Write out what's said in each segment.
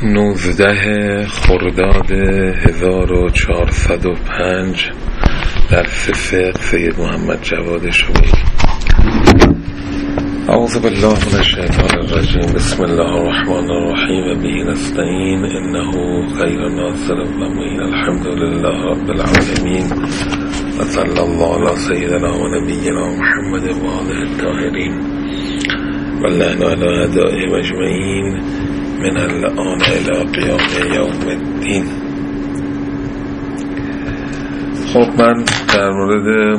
19 خرداد 1405 درس فقه سید محمد جواد شبیر. اعوذ بالله من الشیطان الرجیم. بسم الله الرحمن الرحیم و به نستعین انه خیر ناصر و معین. الحمد لله رب العالمین و صلی الله علی سیدنا و نبینا محمد و آله الطاهرین و لعن علی اعدائهم اجمعین من الان الى قیام یوم الدین. خب من در مورد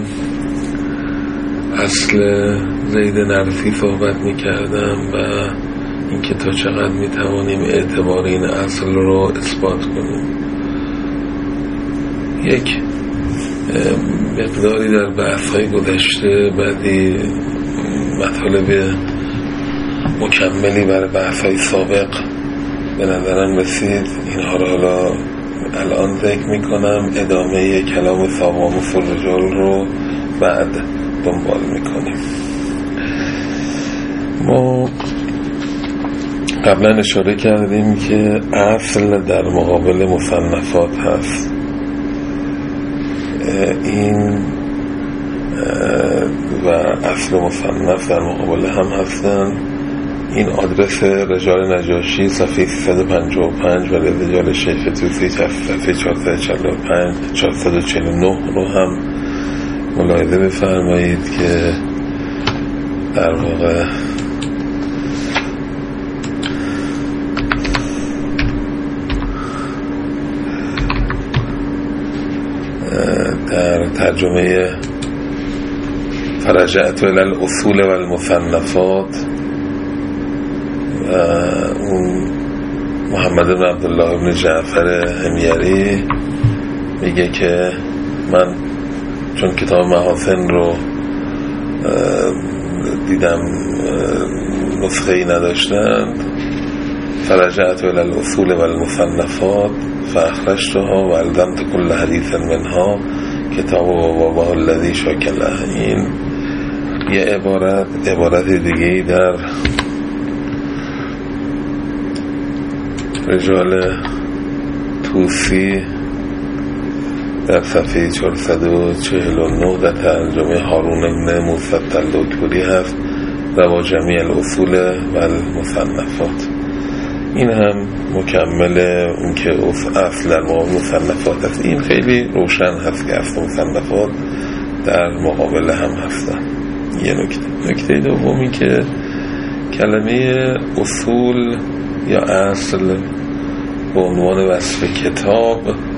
اصل زید نرسی صحبت می کردم و اینکه تا چقدر می توانیم اعتبار این اصل رو اثبات کنیم. یک مقداری در بحث‌های گذشته بعدی مطالب مکملی برای بحث‌های سابق به نظرم رسید. اینها رو حالا الان ذکر می کنم. ادامه کلام ثوامف الرجال رو بعد دنبال میکنیم. ما قبلا اشاره کردیم که اصل در مقابل مصنفات هست. این و اصل مصنف در مقابل هم هستن. این آدرس رجال نجاشی صفحه 355 و رجال شیخ توسی صفحه 449 رو هم ملاحظه بفرمایید که در واقع در ترجمه فرجعت الی الاصول و المصنفات اون محمد بن عبدالله بن جعفر حمیری میگه که من چون کتاب محاسن رو دیدم نسخه‌ای نداشتند، فرجعت الی الاصول و المصنفات فاخرجتها و الزمت کل حدیث منها کتاب و بابا الذی شاکله. این یه عبارت دیگه در رجال توسی در صفحه 449 در ترجمه هارون بن موسی الدکتوری هست روا جمیع الاصول و المصنفات. این هم مکمل اون که اصل در مقابل مصنفات هست. این خیلی روشن هست که اصل مصنفات در مقابل هم هستن. یه نکته دومی که کلمه اصول یا اصل به عنوان وصف کتاب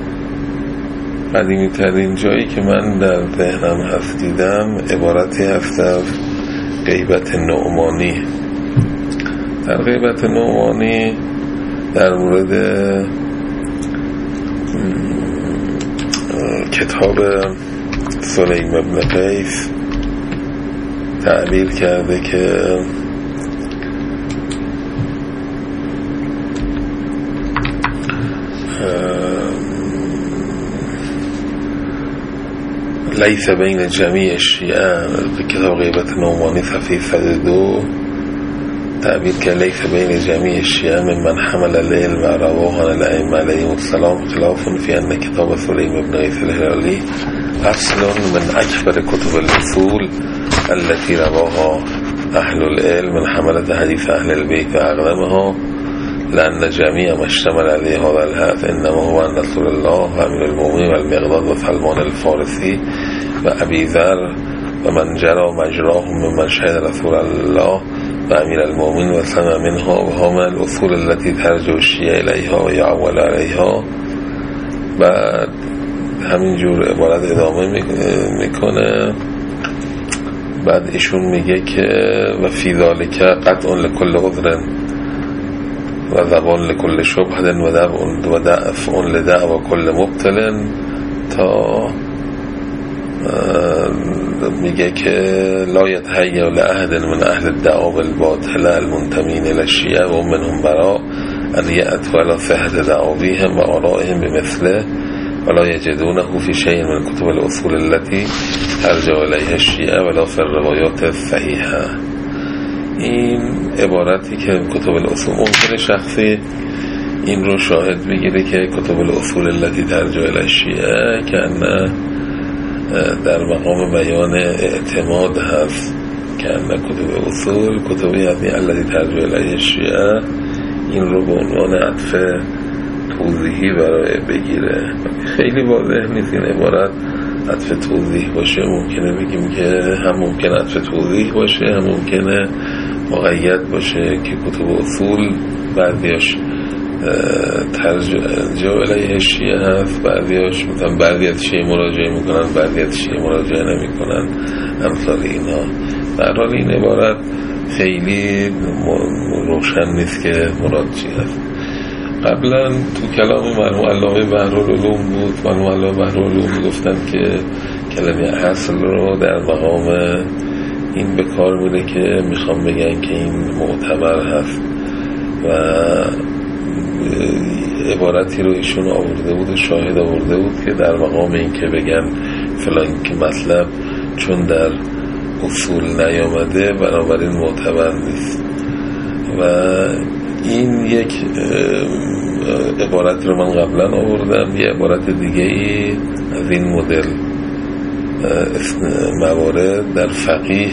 قدیمی ترین جایی که من در ذهنم هست دیدم عبارتی هست از غیبت نعمانی. در غیبت نعمانی در مورد کتاب سلیم بن قیس تعبیر کرده که لیس بین جمیع شیعه، کتاب غیبت نعمانی صفحه 102 تعبیر که لیس بین جمیع شیعه من حمل العلم و رواهان الائمه علیهم السلام خلاف فی ان کتاب سلیم بن قیس الهلالی اصل من اکبر کتب الاصول التي رواها اهل العلم من حملت حدیث اهل البیت و اقدمها لأن جميع ما اشتمل عليه هذا الحديث انما هو عن رسول الله و امیر المؤمنین و المقداد و سلمان الفارسی و ابی ذر و من جرى مجراهم ممن شهد رسول الله و امیر المؤمنین و سمع منها و هم الاصول التي ترجع الشیعه الیها و یعول علیها. بعد همینجور عبارت ادامه میکنه. بعد ایشون میگه که و فی ذالک قطع لکل عذر و زبان لکل شبهد و دفع لدعوا کل مبتل، تا میگه که لا یتهیأ لأحد من اهل الدعوا بالباطل المنتمین الی الشیعه و منهم براء ان یأتوا الی صحة دعواهم و آرائهم بمثله ولا یجدونه فی شیء من کتب الاصول التي ترجع الیها الشیعه ولا فی الروایات الصحیحه. این عبارتی که کتب الاصول ممکنه شخصی این رو شاهد بگیره که کتب الاصول التي ترجع الی الشیعه که در مقام بیان اعتماد هست، که کتب اصول کتبی التي ترجع الی الشیعه این رو به عنوان عطف توضیحی برای بگیره. خیلی واضح نیست این عبارت عطف توضیح باشه. ممکنه بگیم که هم ممکنه عطف توضیح باشه، هم ممکنه مقید باشه که کتب اصول بعضیاش ترجع الیه شیعه هست، بعضیاش مثلا بعضی از شیعه مراجعه میکنن، بعضی از شیعه مراجعه نمیکنن، امثال اینا. در حال این عبارت خیلی روشن نیست که مراد چی هست. قبلا تو کلام مرحوم علامه بحرالعلوم بود، مرحوم علامه بحرالعلوم گفتن که کلمه اصل رو در مقام این به کار میره که میخوام بگن که این معتبر هست و عبارتی رو ایشون آورده بود و شاهد آورده بود که در مقام این که بگن فلان که مطلب چون در اصول نیامده بنابراین معتبر نیست. و این یک عبارت رو من قبلا آوردم. یه عبارت دیگه ای از این مدل موارد در فقیه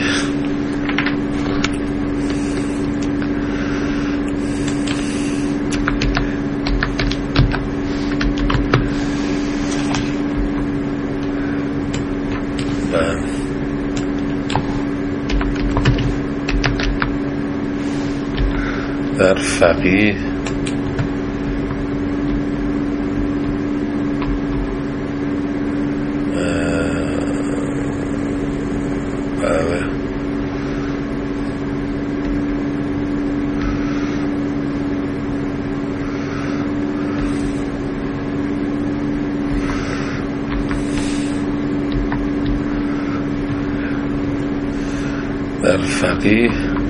در فقیه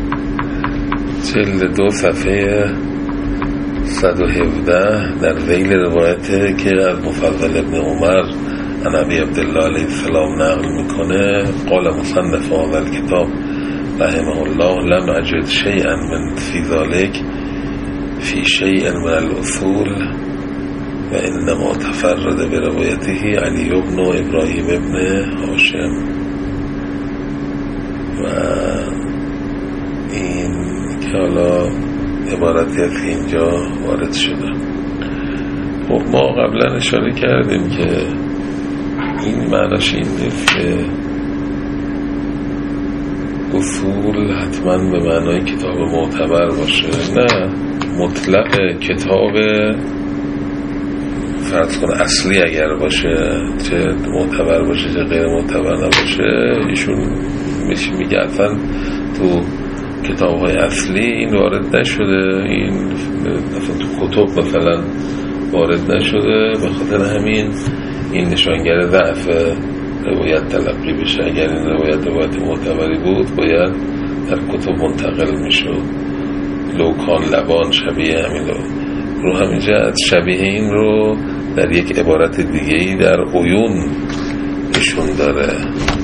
جلد 2 صفحه 117 در ذیل روایت که از مفضل ابن عمر عن ابی عبدالله علیه السلام نقل میکنه، قال مصنف هذا الكتاب رحمه الله لم اجد شیئا من فی ذلك فی شیء من الاصول و انما تفرد بروايته علی بن ابراهیم ابن هاشم. و این که حالا عبارتی از اینجا وارد شده. خب ما قبلا اشاره کردیم که این معناش این نیست که اصول حتما به معنای کتاب معتبر باشه. نه، مطلق کتاب فرض کن اصلی اگر باشه، چه معتبر باشه چه غیر معتبر نباشه، ایشون میگه اصلا تو کتاب‌های اصلی این وارد نشده، این اصلا تو کتب مثلا وارد نشده، به خاطر همین این نشانگر ضعف روایت تلقی بشه. اگر این روایت معتبری بود باید در کتب منتقل میشد. لوکان لبان شبیه همین رو همین جهت شبیه این رو در یک عبارت دیگه‌ای در عیون نشون داره.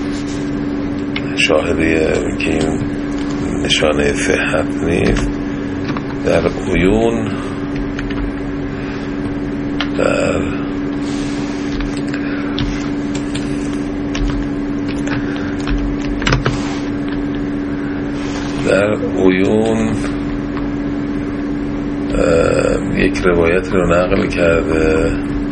شاهدیه که این نشانه صحت نیست. در عیون در عیون یک روایت رو نقل کرده،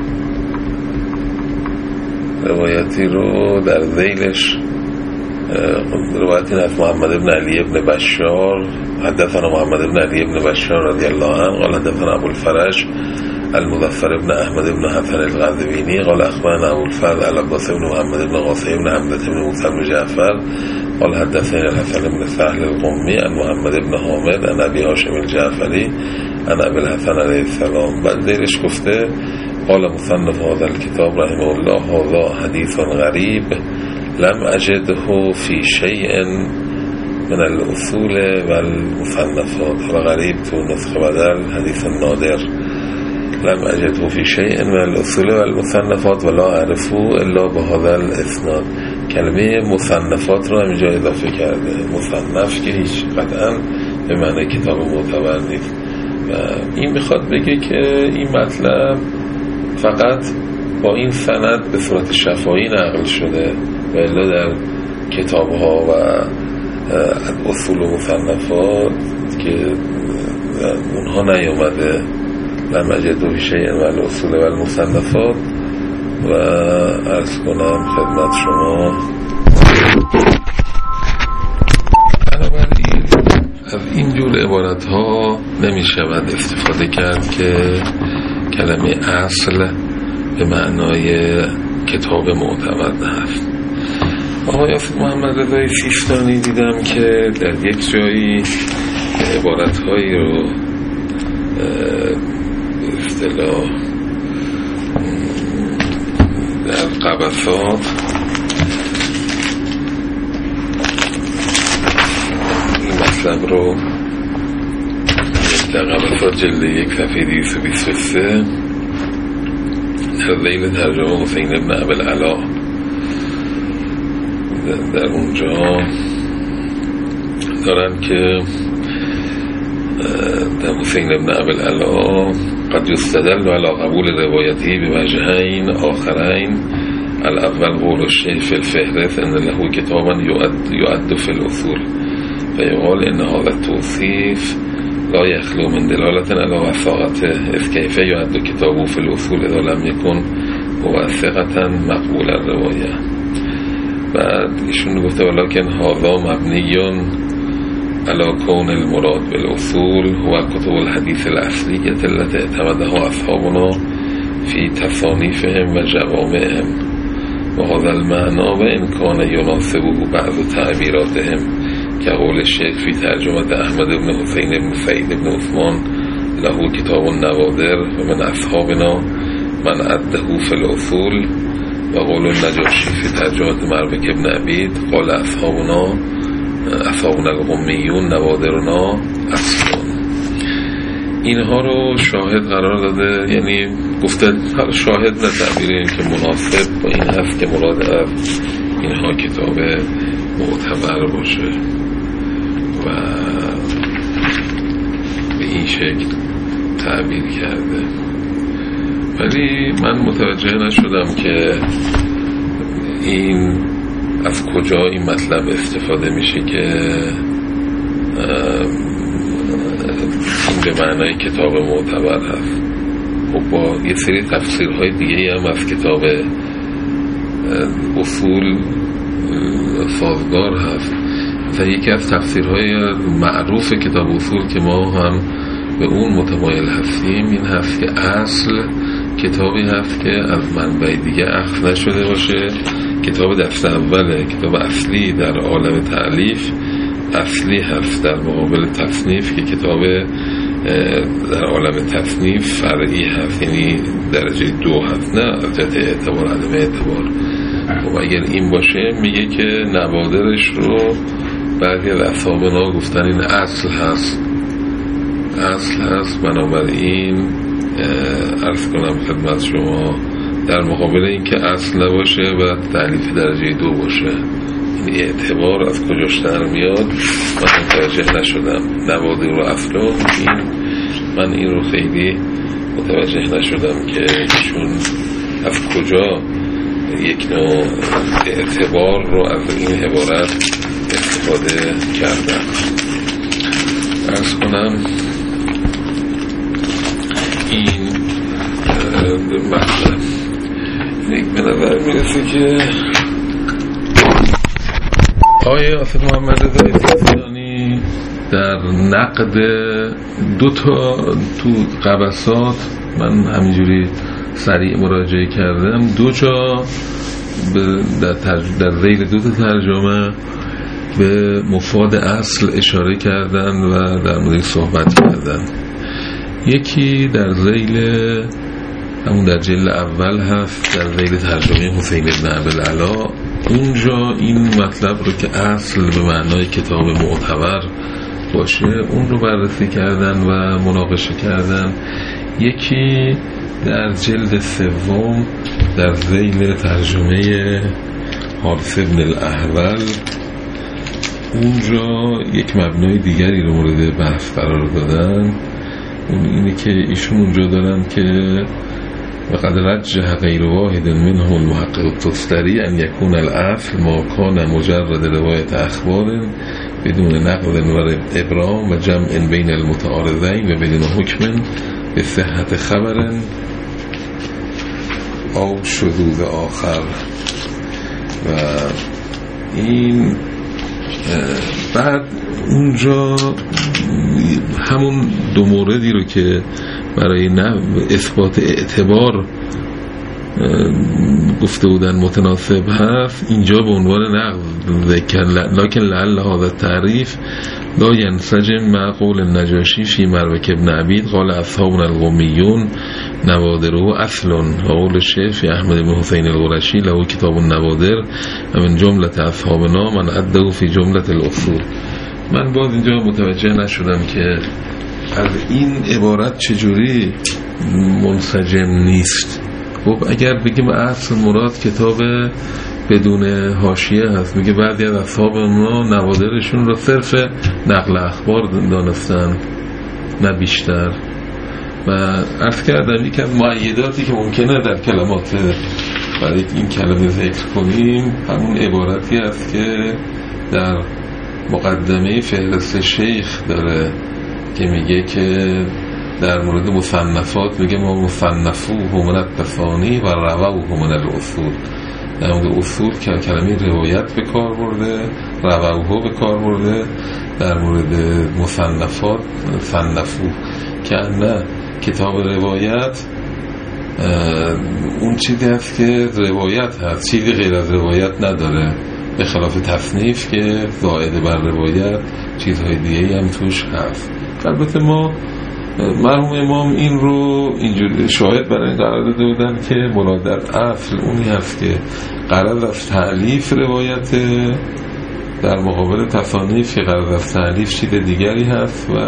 روایتی رو در ذیلش روایتی از محمد ابن علی ابن بشار حدثنا محمد ابن علی ابن بشار رضی الله عنه قال حدثنا ابو الفرج المظفر ابن احمد ابن حسن القزوینی قال اخبرنا ابو الفضل العباس ابن محمد ابن قاسم ابن حمزه ابن موسی بن جعفر قال حدثنا الحسن ابن سهل القمی عن محمد ابن حامد عن ابي هاشم الجعفری عن ابي الحسن علیه السلام. بعد دیرش گفته قال مصنف هذا الكتاب رحمه الله هذا حدیث غریب لم اجده فی شیء من الاصول والمصنفات. و غریب تو نسخه بدل حدیث نادر. لم اجده فی شیء من الاصول والمصنفات ولا اعرفه الا بهذا الاسناد. کلمه مصنفات رو همینجا اضافه کرده. مصنف که هیچ قطعا به معنی کتاب معتبر نیست. و این میخواد بگه که این مطلب فقط با این سند به صورت شفاهی نقل شده و الا در کتاب‌ها و اصول و مصنفات که اونها نیامده لمجد شیء و الاصول و المصنفات. و عرض کنم خدمت شما بنابراین از این جور عبارت ها نمی شود استفاده کرد که کلمه اصل به معنای کتاب معتمد هست. آقای محمد رضای سیستانی دیدم که در یک جایی عبارت هایی رو به اصطلاح در قبسات این مطلب رو در قبسات جلد 1 صفحه 223 در ذیل ترجمه حسین بن ابوالعلا در اونجا دارن که در حسین بن ابوالعلا قد يستدل على قبول روایتی بوجهین آخرین. الاول قول الشیخ فی الفهرست ان له کتابا يعد في الاصول فيقال ان هذا التوصيف لا يخلو من دلالة على وثاقته اذ كيف يعد كتابه في الاصول اذا لم يكن موثقة مقبول الرواية. بعد ایشون گفته ولكن هذا مبنی على كون المراد بالأصول هو كتب الحديث الأصلية التي اعتمدها أصحابنا في تصانيفهم وجوامعهم وهذا المعنى وإن كان يناسبه بعض تعبيراتهم كقول الشيخ في ترجمة أحمد بن حسين بن سعيد بن عثمان له كتاب النوادر ومن أصحابنا من عده في الأصول وقول النجاشي في ترجمة مربك بن عبید قال أصحابنا القمیون نوادرنا اصلون. اینها رو شاهد قرار داده، یعنی گفته شاهد نه تعبیری که مناسب با این هست که مراد از اینها کتاب معتبر باشه و به این شکل تعبیر کرده. ولی من متوجه نشدم که این از کجا این مطلب استفاده میشه که این به معنای کتاب معتبر هست. خب با یه سری تفسیرهای دیگه هم از کتاب اصول سازگار هست و یکی از تفسیرهای معروف کتاب اصول که ما هم به اون متمایل هستیم این هست که اصل کتابی هست که از منبع دیگه اخذ نشده باشه، کتاب دست اوله، کتاب اصلی در عالم تألیف اصلی هست در مقابل تصنیف که کتاب در عالم تصنیف فرعی هست، یعنی درجه 2 هست، نه از جهت اعتبار عدم اعتبار. و اگر این باشه میگه که نوادرش رو بعضی از اصحابنا گفتن این اصل هست بنابراین عرض کنم خدمت شما در مقابل این که اصل نباشه و تألیف درجه 2 باشه این اعتبار از کجاش در میاد من متوجه نشدم. نوادر و اصلا من این رو خیلی متوجه نشدم که ایشون از کجا یک نوع اعتبار رو از این عبارت استفاده کردن. عرض کنم این مطلب یک به نظر میرسه که آقای آصف محمد رضای سیستانی در نقد 2 تا تو قبسات من همینجوری سریع مراجعه کردم 2 جا در ذیل 2 تا ترجمه به مفاد اصل اشاره کردن و در مورد صحبت کردن. یکی در ذیل همون در جلد اول هست در ذیل ترجمه حسین بن ابوالعلا، اونجا این مطلب رو که اصل به معنای کتاب معتبر باشه اون رو بررسی کردن و مناقشه کردن. یکی در جلد 3 در ذیل ترجمه حارث بن الاحول اونجا یک مبنای دیگری رو مورد بحث قرار دادن اینه که ایشون اونجا دارن که وقد رجح غیر واحد منهم المحقق التستری ان یکون الاصل ما کان مجرد روایت اخبار بدون نقل و ابرام و جمع بین المتعارضین و بدون حکم به صحت خبر او شذوذ آخر. و این بعد اونجا همون دو موردی رو که برای اثبات اعتبار گفته بودن متناسب هست، اینجا به عنوان نقض لکن لعل هذا التعریف لا ينسجم مع قول النجاشی فی مروک ابن عبید قال اصحابنا القومیون نوادره اصل و قول الشیخ احمد بن حسین القرشی له کتاب النوادر و من جملت اصحابنا من عده فی جملت الاصول. من باز اینجا متوجه نشدم که از این عبارت چجوری منسجم نیست. خب اگر بگیم اصل مراد کتاب بدون حاشیه هست، میگه بعضی از اصحاب ما نوادرشون رو صرف نقل اخبار دانستن نه بیشتر. و عرض کردم یکی از مؤیداتی که ممکنه در کلمات برای این کلمه ذکر کنیم همون عبارتی است که در مقدمه فهرست شیخ داره که میگه که در مورد مصنفات میگه ما مصنفوه من التفانی و رووه من الاصول. در مورد اصول که کلمه روایت به کار برده، رووه به کار برده. در مورد مصنفات صنفوه که نه کتاب روایت اون چیزی هست که روایت هست، چیزی غیر از روایت نداره، به خلاف تصنیف که زائد بر روایت چیزهای دیگه هم توش هست. البته ما مرحوم امام این رو اینجوری شاهد برای این قرار داده بودن که مراد در اصل اونی هست که غرض از تألیف روایت در مقابل تصانیف که غرض از تألیف چیز دیگری هست و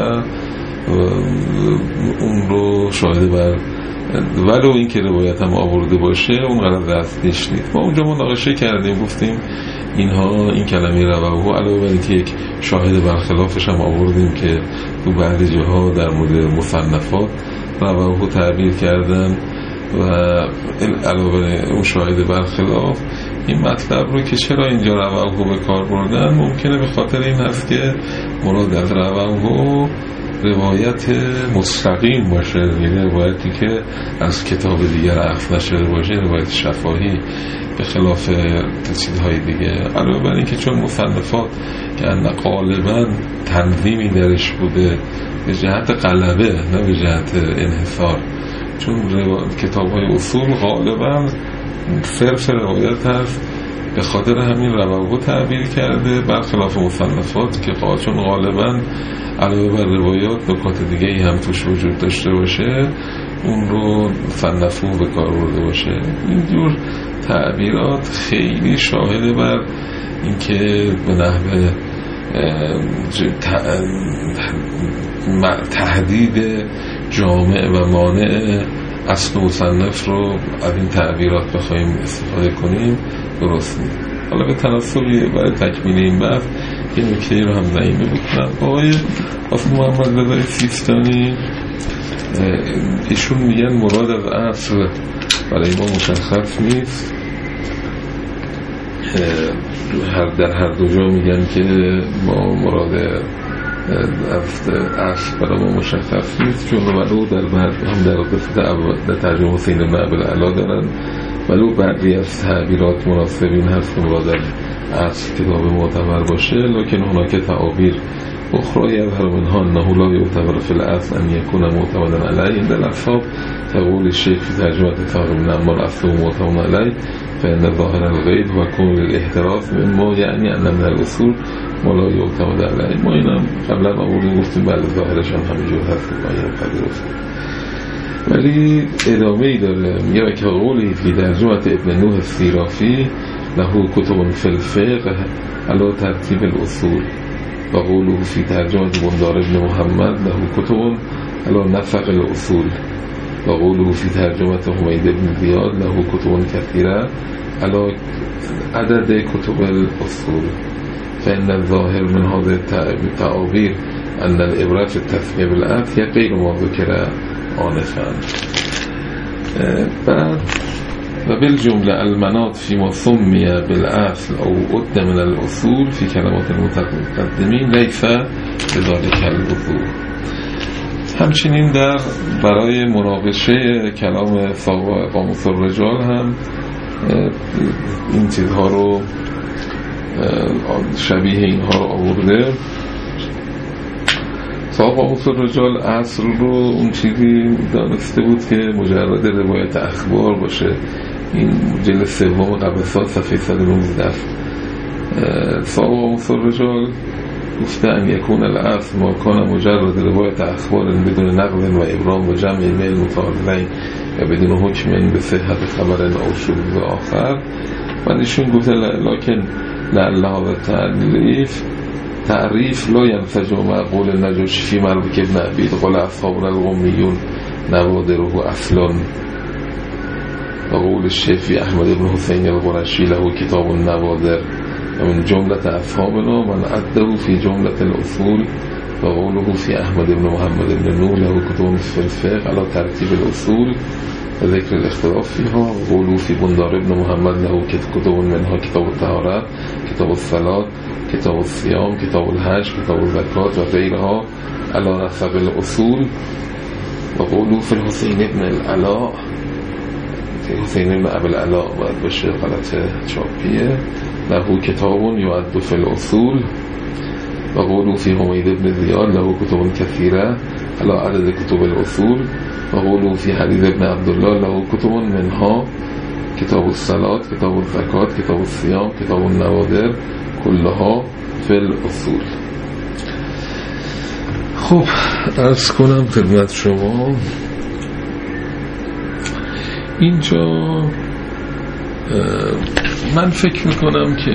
اون رو شاهد بر ولو این که روایت هم آورده باشه اون غرض اصلیش نیست. ما اونجا مناقشه کردیم گفتیم اینها این کلمه رواه علاوه بر اینکه یک شاهد برخلافش هم آوردیم که تو بعضی جاها در مورد مصنفات رواه تعبیر کردن و علاوه بر اون شاهد برخلاف این مطلب رو که چرا اینجا رواه به کار بردن ممکنه به خاطر این هست که مراد از رواه روایت مستقیم باشه، یعنی روایتی که از کتاب دیگر اخذ نشده باشه، روایت شفاهی به خلاف چیزهای دیگه. علاوه بر این که چون مصنفات که غالبا تنظیمی درش بوده به جهت غلبه نه به جهت انحصار، چون کتاب‌های اصول غالبا صرف روایت هست، به خاطر همین رواه تعبیر کرده برخلاف مصنفات که چون غالبا علاوه بر روایات نکات دیگه ای هم توش وجود داشته باشه اون رو صنفو به کار برده باشه. اینجور تعبیرات خیلی شاهد بر اینکه به نحو تهدید جامع و مانع اصل مصنف رو از این تعبیرات بخوایم استفاده کنیم درست نیست. حالا به تناسبی برای تکمیل این بحث یه نکته رو هم ضعیمه بکنم. آقای محمد رضای سیستانی ایشون میگن مراد از اصل برای ما مشخص نیست. در هر دو جا میگن که ما مراد از اصل برای ما مشخص نیست، چون ولو در بعد هم در قسمت در ترجمه حسین بن عبدالعلا دارن ولو بعضی از تعبیرات مناسبین هست که مراد از کتاب معتبر باشه، لکن هناک تعابیر اخرى یظهر منها انه لا یعتبر فی الاصل ان یکون معتمدا علیه عند الاصحاب كقول الشيخ في ترجمة طاهر بن عمار اصله معتمد علیه فإن ظاهر الغیب و کون الاحتراز مما یعنی ان من الاصول ما لا یعتمد علیه. ما اینم قبلا آوردیم گفتیم بله ظاهرش هم همینجور هست که باید پذیرفت، ولی ادامه ای داره. میگه که قولی فی ترجمه ابن نوح الصیرافی له کتب فی الفقه علی ترتیب الاصول و قوله فی ترجمه بندار ابن محمد له کتب علی نفق الاصول و قوله فی ترجمه حمید بن زیاد له کتب کثیره علی عدد کتب الاصول فإن الظاهر من هذه التعابیر ان العبرة في التسمیه بالعطف غیر ما ذکر آنفا. بعد و بالجمله المناط فيما سمي بالاصل او عد من الاصول في كلمات المتقدمین لیس بذلك الوضوح. همچنین در برای مناقشه کلام صاحب قاموس الرجال هم این چیزها رو شبیه اینها رو آورده. صاحب قاموس الرجال اصل رو اون چیزی دانسته بود که مجرد روایت اخبار باشه. این جلد سوم قبسات صفحه 119. صاحب قاموس الرجال گفته ان یکون الاصل ما کان مجرد روایت اخبار بدون نقل و ابرام و جمع میل متعارضین و بدون حکم به صحت خبر او شروط آخر. و ایشون گفته لکن لعل هذا تعریف لا ينسجم مع قول النجاشی فی مربوط ابن عبید قال اصحابنا القومیون نوادره اصلا و قول الشافعی احمد بن حسین القرشی له کتاب النوادر و من جملة اصحابنا من عده فی جملة الاصول و قوله فی احمد بن محمد بن نور له کتاب فی الفقه على ترتیب الاصول و ذکر الاختلاف فیها و قوله فی بندار بن محمد له کتاب منها کتاب الطهارت کتاب الصلاة کتاب الصیام کتاب الحج کتاب الزکات و غیرها على نسق الاصول و قوله فی الحسین ابن العلاء حسین ابن ابی العلاء باید باشه غلط چاپیه له کتاب یعد فی الاصول و قوله فی حمید ابن زیاد له کتب کثیره على عدد کتب الاصول و قوله فی حدیث ابن عبدالله له کتب منها کتاب الصلاة کتاب الزکات کتاب الصیام کتاب النوادر کلها فی الاصول. خب عرض کنم خدمت شما اینجا من فکر میکنم که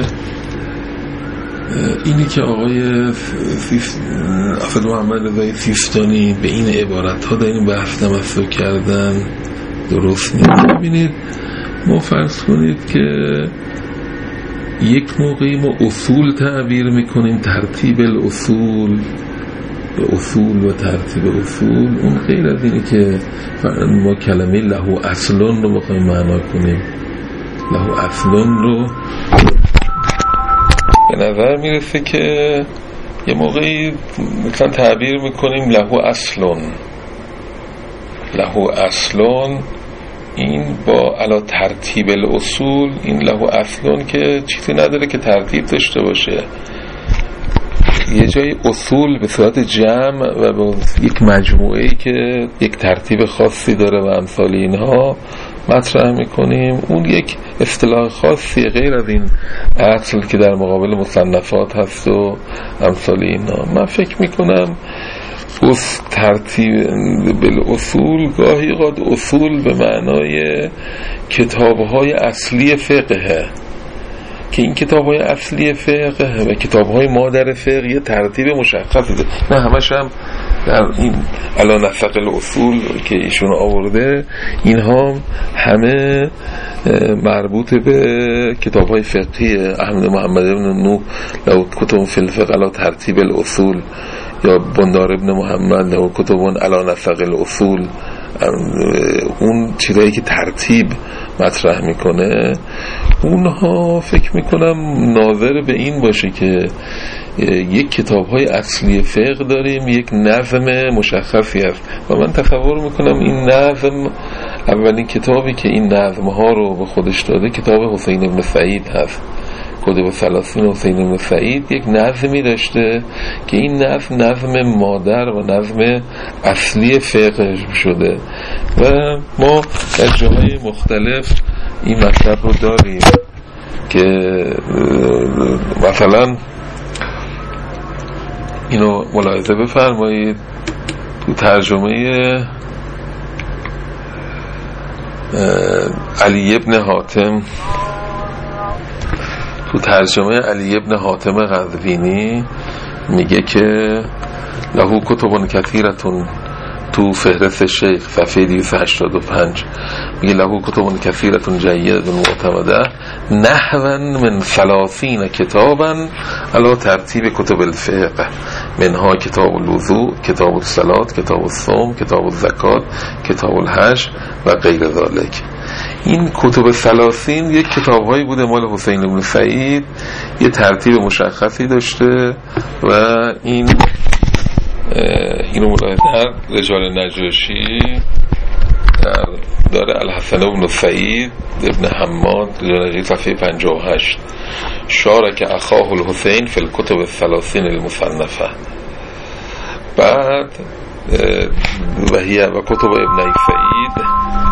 اینی که آقای حافظ محمد رضایی سیستانی به این عبارت ها در این بحث تمسک کردن درست نیست. ببینید ما فرض کنید که یک موقعی ما اصول تعبیر میکنیم ترتیب الاصول به اصول و ترتیب اصول، اون غیر از اینه که ما کلمه له اصلون رو بخوایم معنا کنیم. له اصلون رو به نظر میرسه که یه موقعی مثلا تعبیر میکنیم له اصلون، له اصلون این با علا ترتیب الاصول، این له اصلون که چیزی نداره که ترتیب داشته باشه، یه جای اصول به صورت جمع و با یک مجموعه‌ای که یک ترتیب خاصی داره و امثال اینها مطرح میکنیم. اون یک اصطلاح خاصیه غیر از این اصل که در مقابل مصنفات هست و امثال اینها. من فکر میکنم ترتیب بالاصول گاهی قد اصول به معنای کتاب‌های اصلی فقهه که این کتاب‌های اصلی فقه و کتاب‌های مادر فقه یه ترتیب مشخصی داره. نه همش هم در این علی نسق الاصول که ایشون آورده اینها همه مربوط به کتاب‌های فقهی احمد محمد بن نوح له کتب فی الفقه علی ترتیب الاصول یا بندار ابن محمد له کتب علی نسق الاصول. اون چیزایی که ترتیب مطرح میکنه اونها فکر میکنم ناظر به این باشه که یک کتاب‌های اصلی فقه داریم، یک نظم مشخصی هست و من تصور میکنم این نظم، اولین کتابی که این نظم‌ها رو به خودش داده کتاب حسین بن سعید هست. کتب ثلاثین حسین بن سعید یک نظمی داشته که این نظم مادر و نظم اصلی فقه شده و ما در جاهای مختلف این مطلب رو داریم که مثلا اینو ملاحظه بفرمایید تو ترجمه علی ابن حاتم، تو ترجمه علی ابن حاتم قزوینی میگه که له کتب کثیرتون تو فهرست شیخ صفحه 285 میگه له کتب کثیرتون جیده معتمده نحوا من 30 کتابا علی ترتیب کتب الفقه. منها کتاب الوضوء، کتاب الصلات، کتاب الصوم، کتاب الزکات، کتاب الحج و غیر ذالک. این کتب 30 یک کتاب‌هایی بوده مال حسین بن سعید، یه ترتیب مشخصی داشته و اینو ملاحظه در رجال نجاشی داره الحسن بن سعید ابن حماد رجال نجاشی صفحه 58 شارک اخاه الحسین فی الکتب 30 المصنفه. بعد و کتب ابن سعید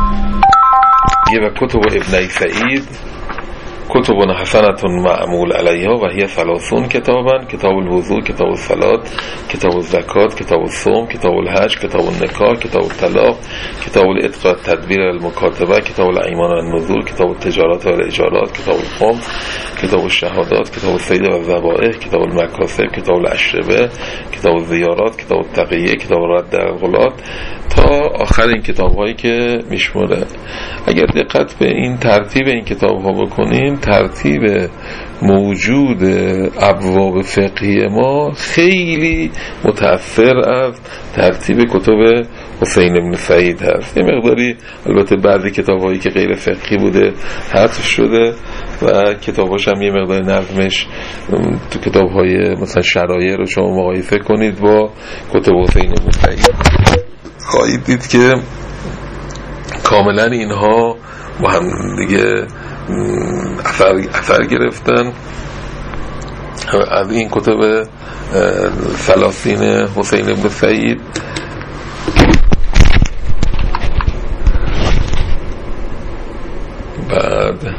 و کتب ابن سعید کتب حسنة معمول علیها و هی 30 کتابا: کتاب الوضوء، کتاب الصلات، کتاب الزکات، کتاب الصوم، کتاب الحج، کتاب النکاح، کتاب الطلاق، کتاب العتق والتدبیر المکاتبه، کتاب الایمان والنذور، کتاب التجارات والاجارات، کتاب الخمس، کتاب الشهادات، کتاب الصید والذبائح، کتاب المکاسب، کتاب الاشربه، کتاب الزیارات، کتاب التقیه، کتاب رد الغلات تا آخر این کتاب هایی که میشمره. اگر دقت به این ترتیب این کتاب ها بکنیم، ترتیب موجود ابواب فقهی ما خیلی متأثر از ترتیب کتب حسین بن سعید هست. یه مقداری البته بعضی کتاب هایی که غیر فقهی بوده حذف شده و کتاباش هم یه مقدار نظمش تو کتاب های مثلا شرایع رو شما مقایسه کنید با کتب حسین بن سعید، خواهید دید که کاملا اینها با هم دیگه اثر گرفتن. از این کتب 30 حسین بن سعید بعد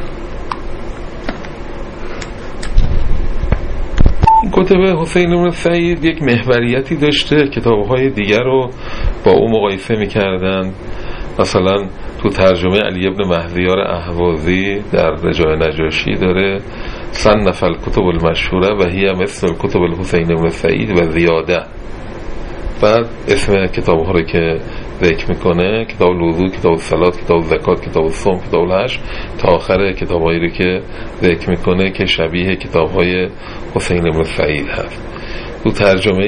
این کتب حسین بن سعید یک محوریتی داشته، کتاب‌های دیگر رو با او مقایسه می‌کردند. مثلا تو ترجمه علی ابن مهدیار اهوازی در رجاء نجاشی داره صنف الکتب المشهوره و هی مثل الکتب الحسین بن سعید و زیاده. بعد اسم کتاب ها رو که ذکر میکنه: کتاب الوضوء، کتاب الصلات، کتاب الزکات، کتاب الصوم، کتاب الحج تا آخر کتاب هایی رو که ذکر میکنه که شبیه کتاب های حسین بن سعید هست. تو ترجمه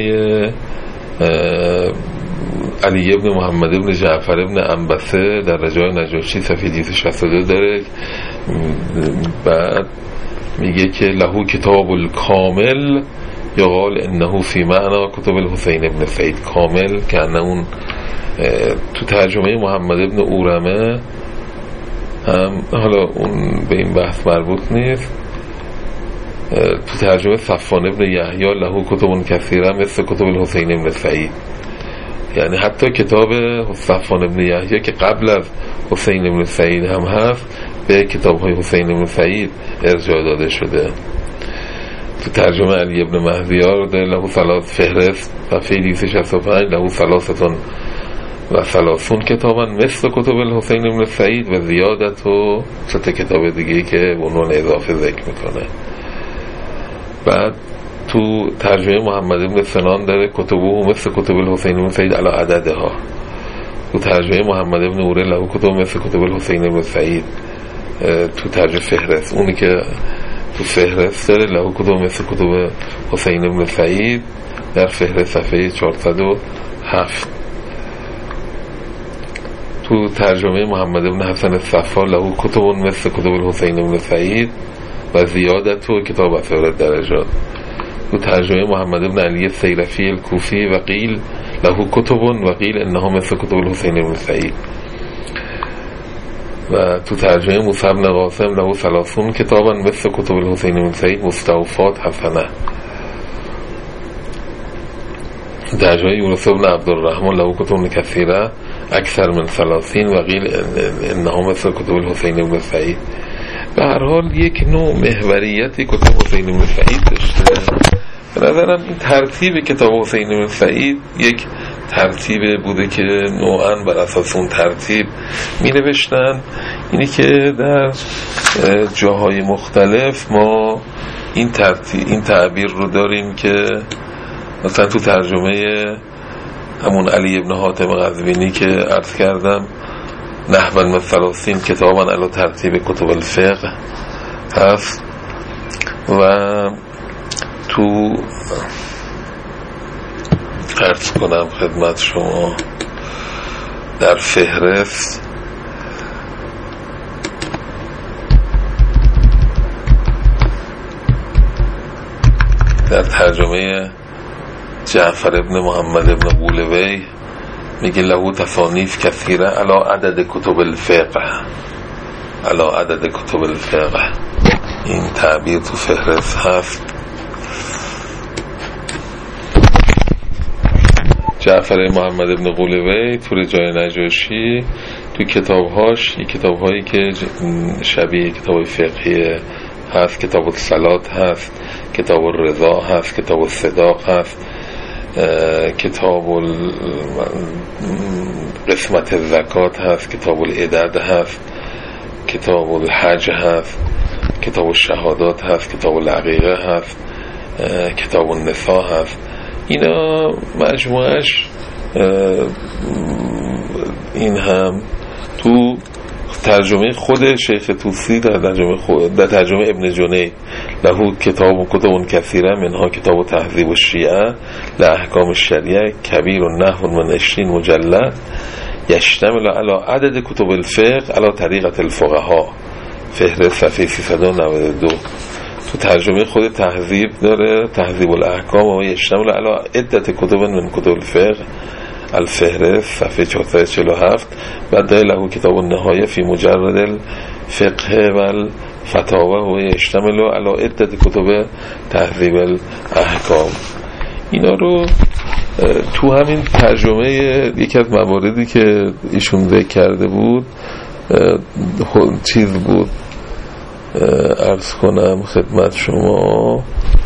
علی ابن محمد ابن جعفر ابن انبسه در رجاء نجاشی صفحه 262 داره. بعد میگه که له کتاب الکامل یقال انه فی معنا کتب الحسین ابن سعید کامل، که اون تو ترجمه محمد ابن اورمه هم، حالا اون به این بحث مربوط نیست، تو ترجمه صفوان ابن یحیی له کتب کثیره مثل کتب الحسین ابن سعید. یعنی حتی کتاب صفوان ابن یحیی که قبل از حسین ابن سعید هم هست به کتاب های حسین ابن سعید ارجاع داده شده. تو ترجمه علی ابن مهدیار در له فهرست صفحه 265 له 33 کتابا مثل کتب الحسین ابن سعید و زیادت و 3 کتاب دیگه که به عنوان اضافه ذکر میکنه. بعد تو ترجمه محمد ابن سنان داره کتبه مثل کتب الحسین بن سعید علی عددها. تو ترجمه محمد ابن اوره له کتب مثل کتب الحسین بن سعید تو ترجمه فهرست، اونی که تو فهرست داره له کتب مثل کتب حسین بن سعید در فهرست صفحه 407. تو ترجمه محمد ابن حسن الصفا له کتب مثل کتب الحسین بن سعید و زیادت و کتاب اثر درجات. تو ترجمه محمد ابن علی السیرفی الکوفی و قیل له کتب و قیل انها مثل کتب الحسین بن سعید. و تو ترجمه موسی بن قاسم له 30 کتابا مثل کتب الحسین بن سعید مستوفات حسنه. ترجمه یونس بن عبدالرحمن له کتب کثیره اکثر من 30 و قیل انها مثل کتب الحسین بن سعید. به هر حال یک نوع محوریتی کتاب حسین بن سعید داشته. به نظرم این ترتیب کتاب حسین بن سعید یک ترتیب بوده که نوعاً بر اساس اون ترتیب می نوشتن. اینی که در جاهای مختلف ما این تعبیر رو داریم که مثلا تو ترجمه همون علی ابن حاتم قزوینی که عرض کردم نحو من 30 کتابا علی ترتیب کتب الفقه هست. و تو عرض کنم خدمت شما در فهرست در ترجمه جعفر ابن محمد ابن بولوی میگه له تصانیف کثیره علی عدد کتب الفقه، علی عدد کتب الفقه. این تعبیر تو فهرست هست. جعفر محمد ابن قولوی تو رجال نجاشی تو کتابهاش، این کتابهایی که شبیه کتاب فقهی هست، کتاب الصلات هست، کتاب الرضا هست، کتاب الصداق هست، کتاب قسمت زکات هست، کتاب العدد هست، کتاب الحج هست، کتاب الشهادات هست، کتاب العقیقه هست، کتاب النساء هست. اینا مجموعش این هم تو ترجمه خود شیخ توسی در ترجمه ابن جنید له کتاب کثیره منها کتاب تهذیب الشیعه لاحکام الشریعه کبیر و نحو من 20 مجلد یشتمل علی عدد کتب الفقه علی طریقه الفقهاء. فهرست صفحه 392. تو ترجمه خود تهذیب داره، تهذیب الاحکام و یشتمل علی عدت کتب من کتب الفقه الفهرست صفحه 447. بعد داره له کتاب النهایه فی مجرد الفقه و الفتاوه و یشتمل علی عدت کتب تهذیب الاحکام. اینا رو تو همین ترجمه یکی از مواردی که ایشون ذکر کرده بود چیز بود، عرض کنم خدمت شما،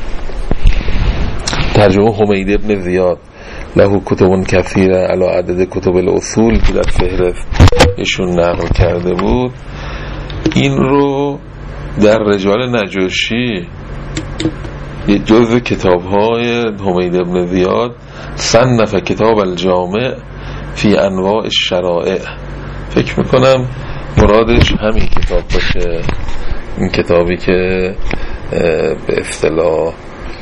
ترجمه حمید ابن زیاد له کتب کثیره علی عدد کتب الاصول که در فهرست ایشون نقل کرده بود. این رو در رجال نجاشی یه جزء کتاب‌های حمید ابن زیاد صنف کتاب الجامع فی انواع الشرائع. فکر میکنم مرادش همین کتاب باشه، این کتابی که به اصطلاح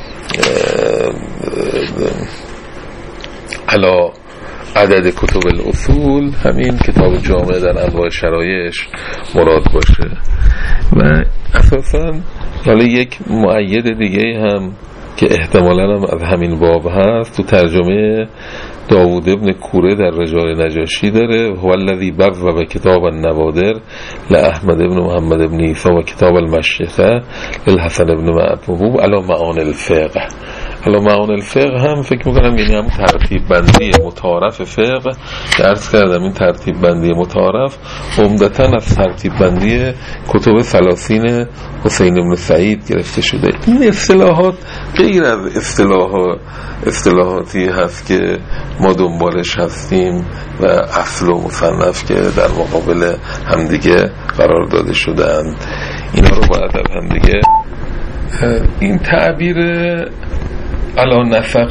علا عدد کتب الاصول، همین کتاب جامع در انواع شرایعش مراد باشه. و اساساً حالا یک مؤید دیگه هم که احتمالاً هم از همین باب هست تو ترجمه داوود ابن کوره در رجال نجاشی داره، هو الذی بوب کتاب النوادر لاحمد ابن محمد ابن عیسی و کتاب المشیخه للحسن ابن معطوب علی معانی الفقه. علی معانی الفقه هم فکر میکنم یعنی هم ترتیب بندی متعارف فقه. درس کردم این ترتیب بندی متعارف عمدتاً از ترتیب بندی کتب ثلاثین حسین ابن سعید گرفته شده. این اصطلاحات غیر از اصطلاحاتی هست که ما دنبالش هستیم و اصل و مصنف که در مقابل همدیگه قرار داده شدند. اینا رو باید از همدیگه، این تعبیر علا نفق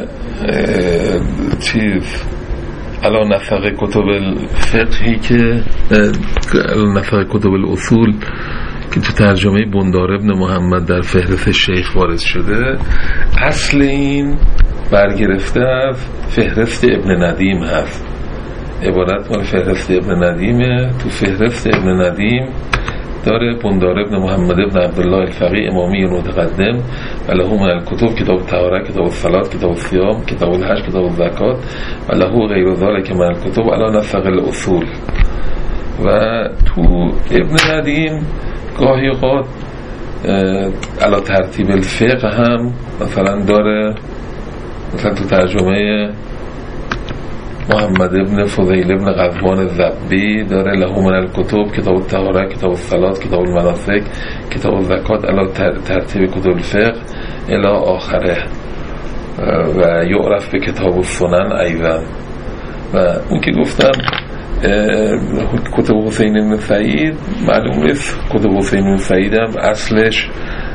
علا نفق کتب الفقهی که علا نفق کتب الاصول که تو ترجمه بندار ابن محمد در فهرست شیخ وارد شده، اصل این برگرفته از فهرست ابن ندیم هست. عبارت مال فهرست ابن ندیمه. تو فهرست ابن ندیم داره بندار ابن محمد ابن عبدالله الفقیه امامی متقدم و له من الکتب کتاب الطهاره، کتاب الصلات، کتاب الصیام، کتاب الحج، کتاب الزکات و له غیر ذلک من الکتب علی نسق الاصول. و تو ابن ندیم گاهی اوقات علی ترتیب الفقه هم مثلا داره، مثلا تو ترجمه محمد ابن فضیل ابن غزوان الزبی داره له من الکتب کتاب الطهاره، کتاب الصلات، کتاب المناسک، کتاب الزکات علی ترتیب کتب الفقه الی آخره و یعرف به کتاب السنن ایضا. و اون که گفتم کتب حسین ابن سعید، معلوم نیست کتب حسین ابن سعید هم اصلش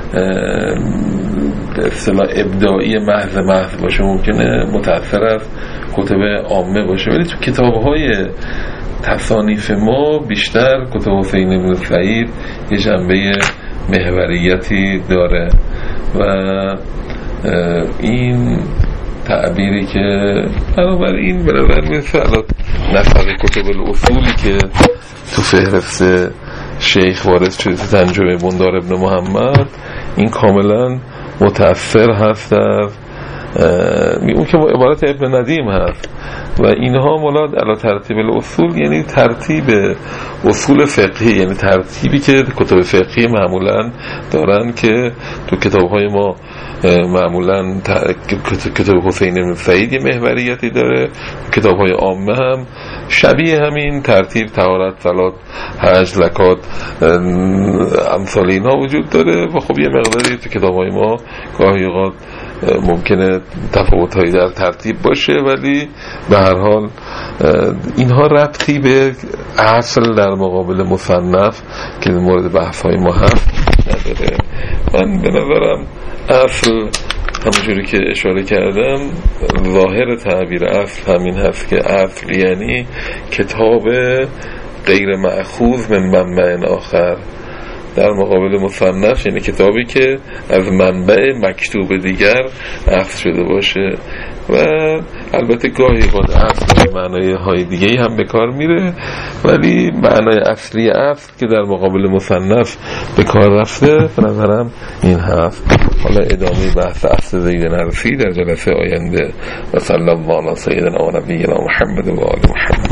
به اصطلاح ابداعی محض باشه، ممکنه متأثر از کتب عامه باشه، ولی تو کتاب‌های تصانیف ما بیشتر کتب حسین بن سعید یه جنبه محوریتی داره و این تعبیری که بنابراین مثل نسق کتب الاصولی که تو فهرست شیخ وارد شده تنجمه بندار ابن محمد، این کاملا متأثر هست در اون که عبارت ابن ندیم هست و اینها مولاد علی ترتیب الاصول، یعنی ترتیب اصول فقهی، یعنی ترتیبی که کتب فقهی معمولا دارن که تو کتاب‌های ما معمولا کتاب حسین بن سعید یه محوریتی داره، کتاب‌های عامه هم شبیه همین ترتیب طهارت، صلات، حج، زکات، امثال اینها وجود داره و خب یه مقداری تو کتاب‌های ما گاهی اوقات ممکنه تفاوت‌هایی در ترتیب باشه، ولی به هر حال اینها ربطی به اصل در مقابل مصنف که مورد بحث‌های ما هست نداره. من به نظرم اصل همونجوری که اشاره کردم ظاهر تعبیر اصل همین هست که اصل یعنی کتاب غیر مأخوذ من منبع آخر، در مقابل مصنف یعنی کتابی که از منبع مکتوب دیگر اخذ شده باشه و البته گاهی با اصل به معنای های دیگه هم به کار میره، ولی معنای اصلی اصل که در مقابل مصنف به کار رفته به نظرم این هست. حالا ادامه بحث اصل زید نرسی در جلسه آینده. و صلی الله علی سیدنا و نبینا محمد و آل محمد.